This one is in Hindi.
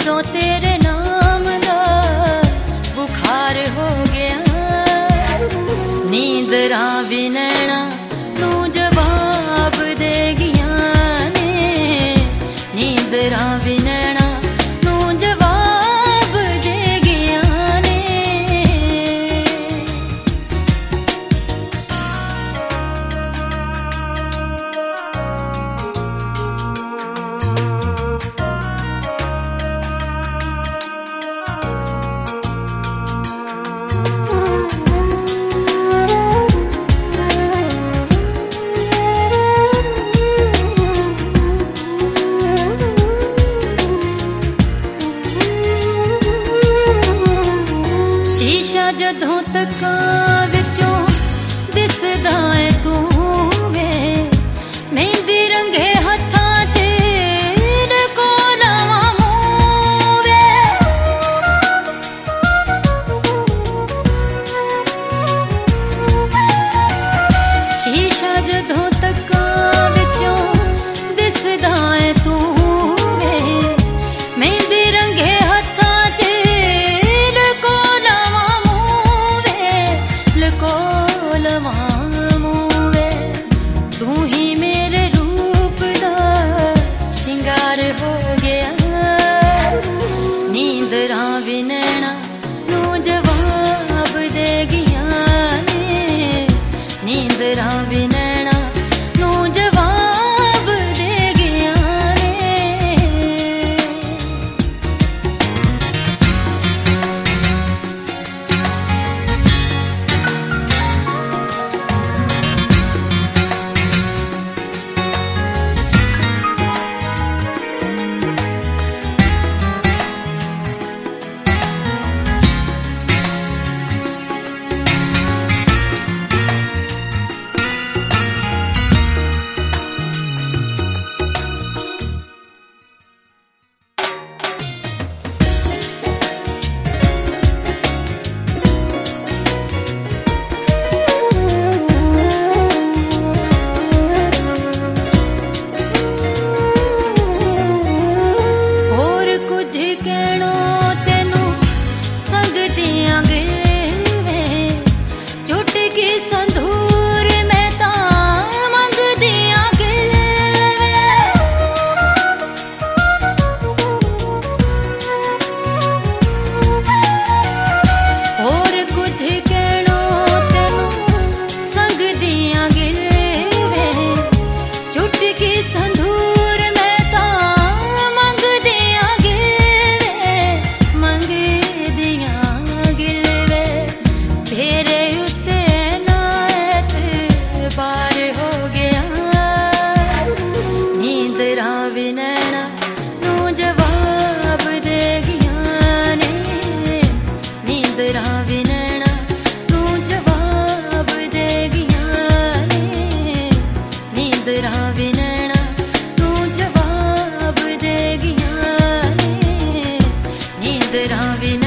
जदों तेरे नाम दा बुखार हो गया, नींदरां भी नैना नू जवाब दे गियां ने, नींदरां भी नैना नू जवाब दे गियां ने। शीशा जदों तकां विचों दिसदा ऐ तू वे, मेहंदी रंगे हत्थां च रखो लवां मूं वे। शीशा जदों तकां विचों दिसदा ऐ तू वे, मेहंदी रंगे हत्थां च तू ही मेरे रूप दा शिंगार हो गया, नींदरां भी नैना नू जवाब दे गियां ने, नींदरां भी नैना नू जवाब दे गियां ने। नींदरां भी